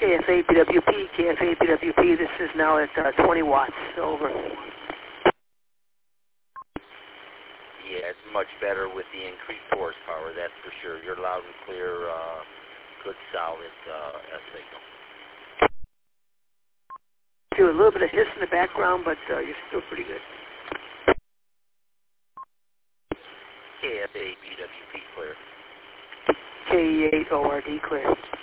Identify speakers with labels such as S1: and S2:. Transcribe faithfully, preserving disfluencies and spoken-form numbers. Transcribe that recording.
S1: K F A B W P, K F A B W P, this is now at uh, twenty watts, over.
S2: Yeah, it's much better with the increased horsepower, that's for sure. You're loud and clear, uh, good solid uh, signal.
S1: Do a little bit of hiss in the background, but uh, you're still pretty good.
S2: K F A B W P clear.
S1: K E eight O R D clear.